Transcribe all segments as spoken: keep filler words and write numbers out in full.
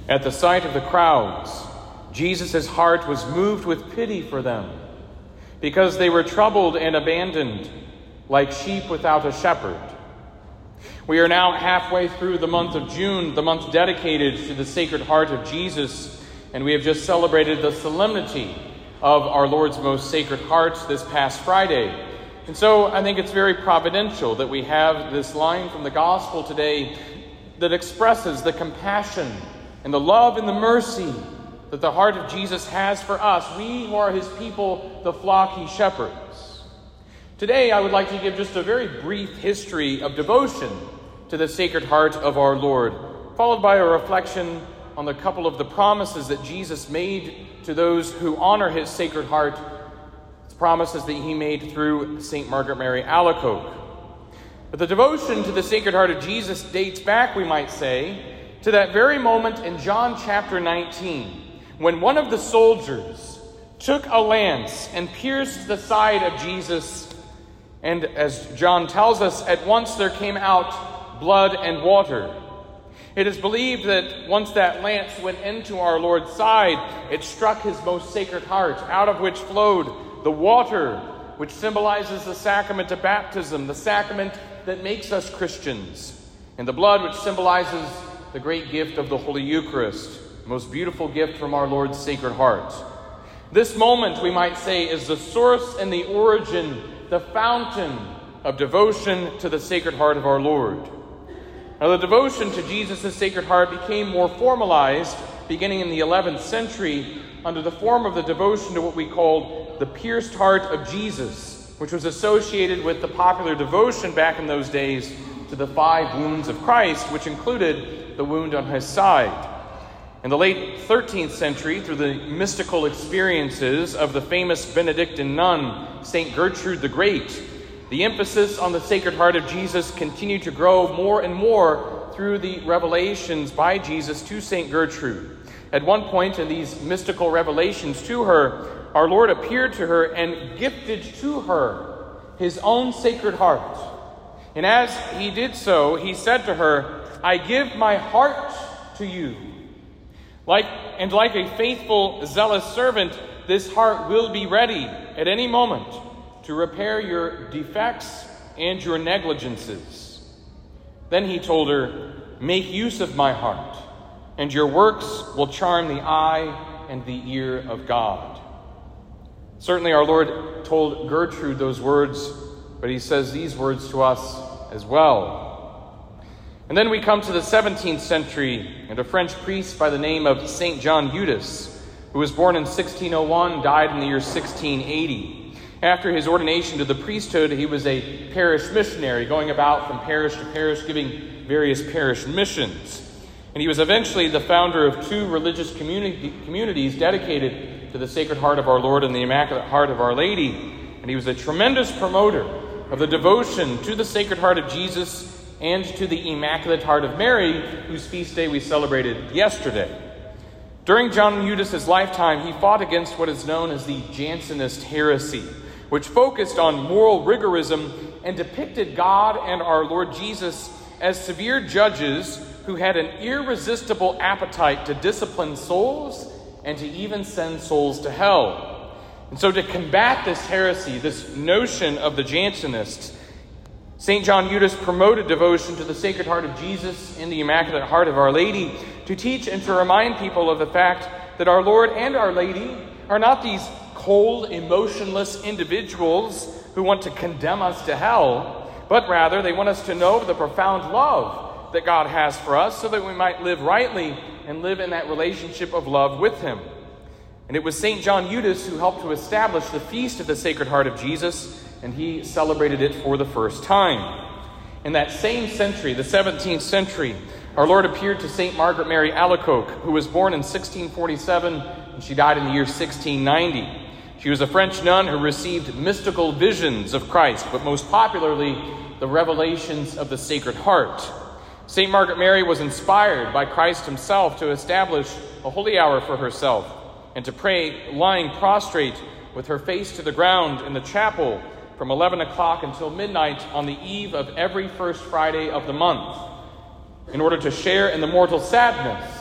At the sight of the crowds, Jesus' heart was moved with pity for them, because they were troubled and abandoned, like sheep without a shepherd. We are now halfway through the month of June, the month dedicated to the Sacred Heart of Jesus, and we have just celebrated the solemnity of our Lord's most Sacred Heart this past Friday. And so I think it's very providential that we have this line from the Gospel today that expresses the compassion and the love and the mercy that the heart of Jesus has for us, we who are his people, the flock he shepherds. Today, I would like to give just a very brief history of devotion to the Sacred Heart of our Lord, followed by a reflection on the couple of the promises that Jesus made to those who honor his Sacred Heart, promises that he made through Saint Margaret Mary Alacoque. But the devotion to the Sacred Heart of Jesus dates back, we might say, to that very moment in John chapter nineteen, when one of the soldiers took a lance and pierced the side of Jesus, and as John tells us, at once there came out blood and water. It is believed that once that lance went into our Lord's side, it struck his most sacred heart, out of which flowed the water, which symbolizes the sacrament of baptism, the sacrament that makes us Christians, and the blood, which symbolizes the great gift of the Holy Eucharist, the most beautiful gift from our Lord's Sacred Heart. This moment, we might say, is the source and the origin, the fountain of devotion to the Sacred Heart of our Lord. Now, the devotion to Jesus' Sacred Heart became more formalized beginning in the eleventh century under the form of the devotion to what we called the pierced heart of Jesus, which was associated with the popular devotion back in those days to the five wounds of Christ, which included the wound on his side. In the late thirteenth century, through the mystical experiences of the famous Benedictine nun, Saint Gertrude the Great, the emphasis on the Sacred Heart of Jesus continued to grow more and more through the revelations by Jesus to Saint Gertrude. At one point in these mystical revelations to her, our Lord appeared to her and gifted to her his own Sacred Heart. And as he did so, he said to her, "I give my heart to you." Like, and like a faithful, zealous servant, this heart will be ready at any moment to repair your defects and your negligences. Then he told her, "Make use of my heart, and your works will charm the eye and the ear of God." Certainly our Lord told Gertrude those words, but he says these words to us as well. And then we come to the seventeenth century, and a French priest by the name of Saint John Eudes, who was born in sixteen oh one, died in the year sixteen eighty. After his ordination to the priesthood, he was a parish missionary, going about from parish to parish, giving various parish missions. And he was eventually the founder of two religious community, communities dedicated to the Sacred Heart of our Lord and the Immaculate Heart of Our Lady. And he was a tremendous promoter of the devotion to the Sacred Heart of Jesus and to the Immaculate Heart of Mary, whose feast day we celebrated yesterday. During John Eudes' lifetime, he fought against what is known as the Jansenist heresy, which focused on moral rigorism and depicted God and our Lord Jesus as severe judges who had an irresistible appetite to discipline souls and to even send souls to hell. And so to combat this heresy, this notion of the Jansenists, Saint John Eudes promoted devotion to the Sacred Heart of Jesus and the Immaculate Heart of Our Lady to teach and to remind people of the fact that our Lord and Our Lady are not these cold, emotionless individuals who want to condemn us to hell, but rather they want us to know the profound love that God has for us so that we might live rightly and live in that relationship of love with him. And it was Saint John Eudes who helped to establish the Feast of the Sacred Heart of Jesus, and he celebrated it for the first time. In that same century, the seventeenth century, our Lord appeared to Saint Margaret Mary Alacoque, who was born in sixteen forty-seven, and she died in the year sixteen ninety. She was a French nun who received mystical visions of Christ, but most popularly, the revelations of the Sacred Heart. Saint Margaret Mary was inspired by Christ himself to establish a holy hour for herself and to pray lying prostrate with her face to the ground in the chapel from eleven o'clock until midnight on the eve of every first Friday of the month, in order to share in the mortal sadness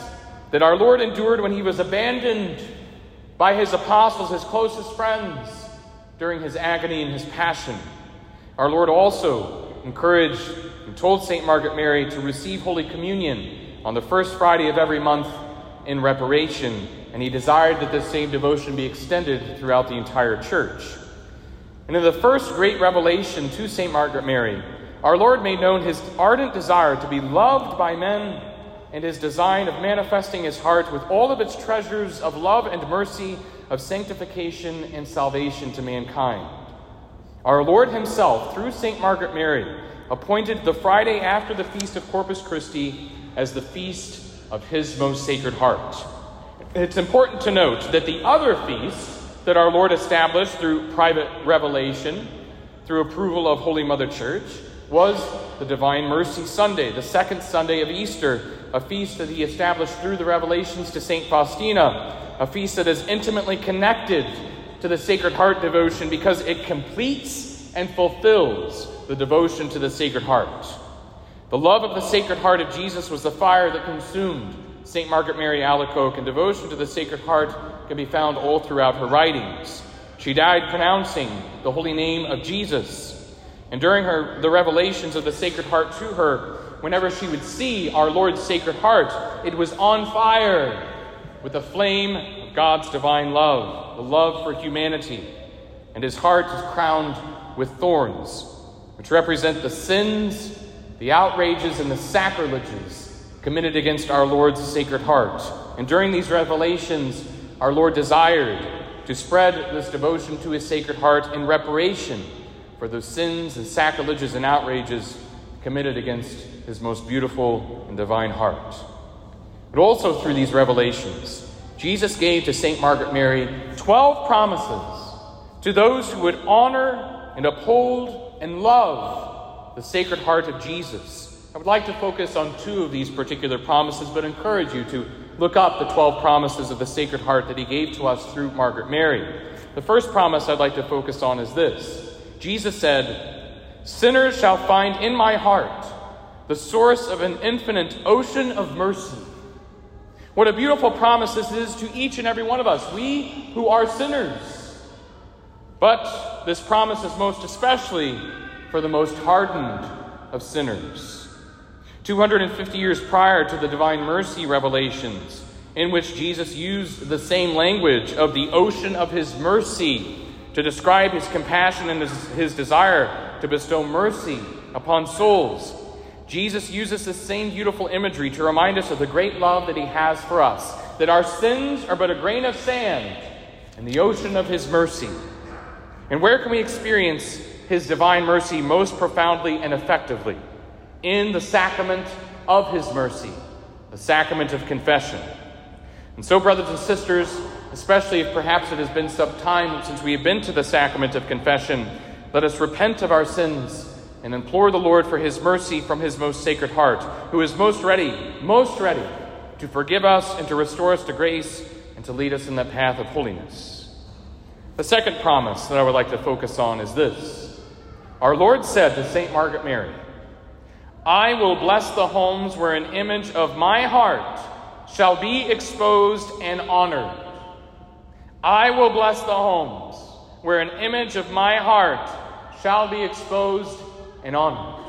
that our Lord endured when he was abandoned by his apostles, his closest friends, during his agony and his passion. Our Lord also encouraged and told Saint Margaret Mary to receive Holy Communion on the first Friday of every month in reparation, and he desired that this same devotion be extended throughout the entire church. And in the first great revelation to Saint Margaret Mary, our Lord made known his ardent desire to be loved by men and his design of manifesting his heart with all of its treasures of love and mercy, of sanctification and salvation to mankind. Our Lord himself, through Saint Margaret Mary, appointed the Friday after the feast of Corpus Christi as the feast of his most sacred heart. It's important to note that the other feasts that our Lord established through private revelation, through approval of Holy Mother Church, was the Divine Mercy Sunday, the second Sunday of Easter, a feast that he established through the revelations to Saint Faustina, a feast that is intimately connected to the Sacred Heart devotion because it completes and fulfills the devotion to the Sacred Heart. The love of the Sacred Heart of Jesus was the fire that consumed Saint Margaret Mary Alacoque, and devotion to the Sacred Heart can be found all throughout her writings. She died pronouncing the holy name of Jesus. And during her the revelations of the Sacred Heart to her, whenever she would see our Lord's Sacred Heart, it was on fire with the flame of God's divine love, the love for humanity. And his heart is crowned with thorns, which represent the sins, the outrages, and the sacrileges committed against our Lord's Sacred Heart. And during these revelations, our Lord desired to spread this devotion to his Sacred Heart in reparation for those sins and sacrileges and outrages committed against his most beautiful and divine heart. But also through these revelations, Jesus gave to Saint Margaret Mary twelve promises to those who would honor and uphold and love the Sacred Heart of Jesus. I would like to focus on two of these particular promises, but encourage you to look up the twelve promises of the Sacred Heart that he gave to us through Margaret Mary. The first promise I'd like to focus on is this. Jesus said, "Sinners shall find in my heart the source of an infinite ocean of mercy." What a beautiful promise this is to each and every one of us, we who are sinners. But this promise is most especially for the most hardened of sinners. two hundred fifty years prior to the Divine Mercy revelations, in which Jesus used the same language of the ocean of his mercy to describe his compassion and his, his desire to bestow mercy upon souls, Jesus uses this same beautiful imagery to remind us of the great love that he has for us, that our sins are but a grain of sand in the ocean of his mercy. And where can we experience his divine mercy most profoundly and effectively? In the sacrament of his mercy, the sacrament of confession. And so, brothers and sisters, especially if perhaps it has been some time since we have been to the sacrament of confession, let us repent of our sins and implore the Lord for his mercy from his most sacred heart, who is most ready, most ready to forgive us and to restore us to grace and to lead us in that path of holiness. The second promise that I would like to focus on is this. Our Lord said to Saint Margaret Mary, "I will bless the homes where an image of my heart shall be exposed and honored." I will bless the homes where an image of my heart shall be exposed and honored.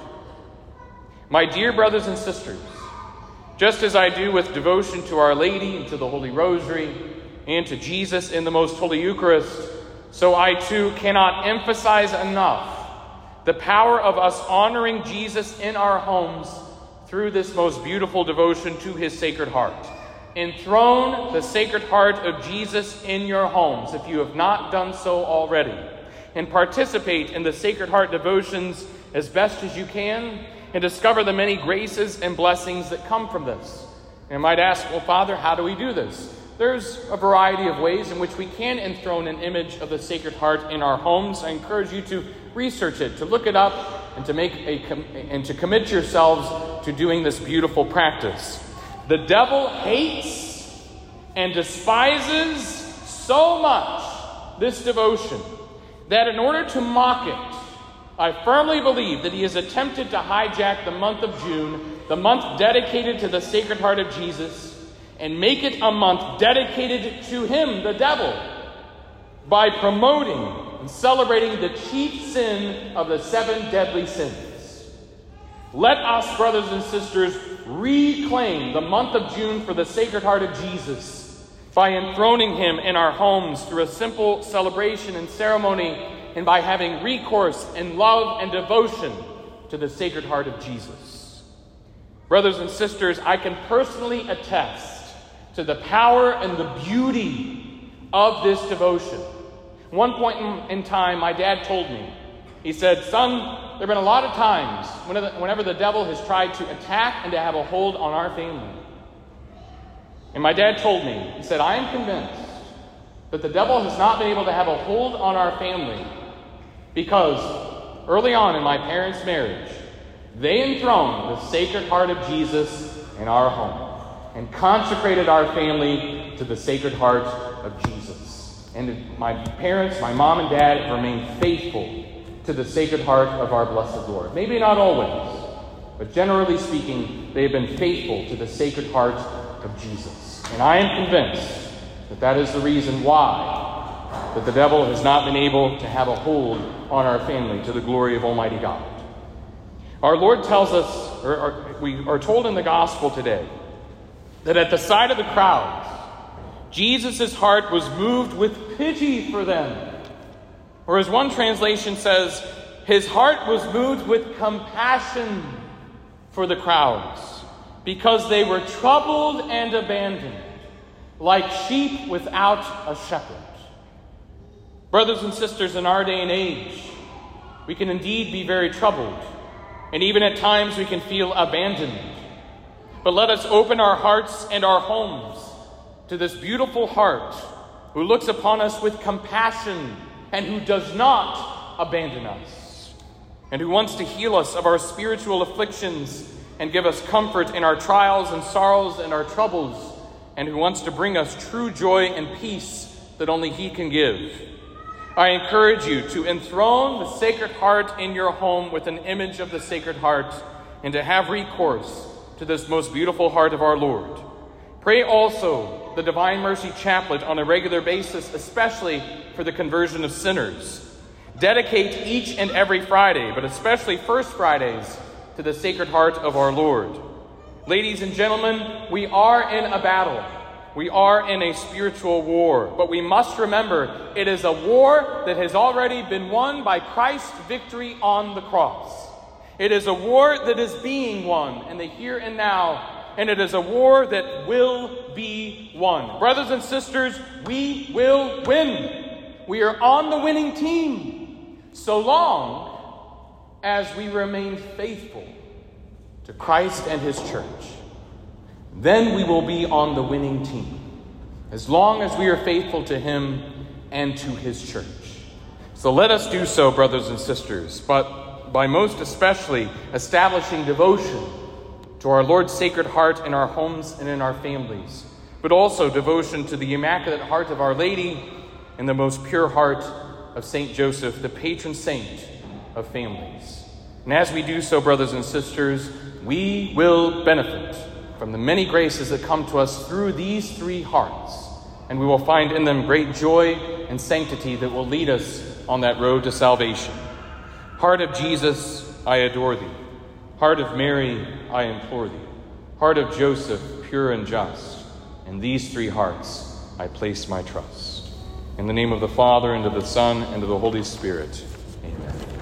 My dear brothers and sisters, just as I do with devotion to Our Lady and to the Holy Rosary and to Jesus in the Most Holy Eucharist, so I too cannot emphasize enough the power of us honoring Jesus in our homes through this most beautiful devotion to his Sacred Heart. Enthrone the Sacred Heart of Jesus in your homes, if you have not done so already, and participate in the Sacred Heart devotions as best as you can, and discover the many graces and blessings that come from this. And I might ask, well, Father, how do we do this? There's a variety of ways in which we can enthrone an image of the Sacred Heart in our homes. I encourage you to research it, to look it up, and to make a com- and to commit yourselves to doing this beautiful practice. The devil hates and despises so much this devotion that in order to mock it, I firmly believe that he has attempted to hijack the month of June, the month dedicated to the Sacred Heart of Jesus, and make it a month dedicated to him, the devil, by promoting and celebrating the chief sin of the seven deadly sins. Let us, brothers and sisters, reclaim the month of June for the Sacred Heart of Jesus by enthroning him in our homes through a simple celebration and ceremony, and by having recourse in love and devotion to the Sacred Heart of Jesus. Brothers and sisters, I can personally attest to the power and the beauty of this devotion. One point in, in time, my dad told me, he said, "Son, there have been a lot of times whenever, whenever the devil has tried to attack and to have a hold on our family." And my dad told me, he said, "I am convinced that the devil has not been able to have a hold on our family because early on in my parents' marriage, they enthroned the Sacred Heart of Jesus in our home and consecrated our family to the Sacred Heart of Jesus. And my parents, my mom and dad, have remained faithful to the Sacred Heart of our blessed Lord. Maybe not always, but generally speaking, they have been faithful to the Sacred Heart of Jesus. And I am convinced that that is the reason why that the devil has not been able to have a hold on our family to the glory of Almighty God. Our Lord tells us, or, or we are told in the gospel today, that at the sight of the crowds, Jesus' heart was moved with pity for them. Or as one translation says, his heart was moved with compassion for the crowds, because they were troubled and abandoned, like sheep without a shepherd. Brothers and sisters, in our day and age, we can indeed be very troubled, and even at times we can feel abandoned. But let us open our hearts and our homes to this beautiful heart who looks upon us with compassion and who does not abandon us, and who wants to heal us of our spiritual afflictions and give us comfort in our trials and sorrows and our troubles, and who wants to bring us true joy and peace that only he can give. I encourage you to enthrone the Sacred Heart in your home with an image of the Sacred Heart, and to have recourse to this most beautiful heart of our Lord. Pray also the Divine Mercy Chaplet on a regular basis, especially for the conversion of sinners. Dedicate each and every Friday, but especially First Fridays, to the Sacred Heart of our Lord. Ladies and gentlemen, we are in a battle. We are in a spiritual war, but we must remember it is a war that has already been won by Christ's victory on the cross. It is a war that is being won in the here and now, and it is a war that will be won. Brothers and sisters, we will win. We are on the winning team, so long as we remain faithful to Christ and his church. Then we will be on the winning team, as long as we are faithful to him and to his church. So let us do so, brothers and sisters, but by most especially establishing devotion to our Lord's Sacred Heart in our homes and in our families, but also devotion to the Immaculate Heart of Our Lady and the most pure heart of Saint Joseph, the patron saint of families. And as we do so, brothers and sisters, we will benefit from the many graces that come to us through these three hearts, and we will find in them great joy and sanctity that will lead us on that road to salvation. Heart of Jesus, I adore thee. Heart of Mary, I implore thee. Heart of Joseph, pure and just. In these three hearts I place my trust. In the name of the Father, and of the Son, and of the Holy Spirit. Amen.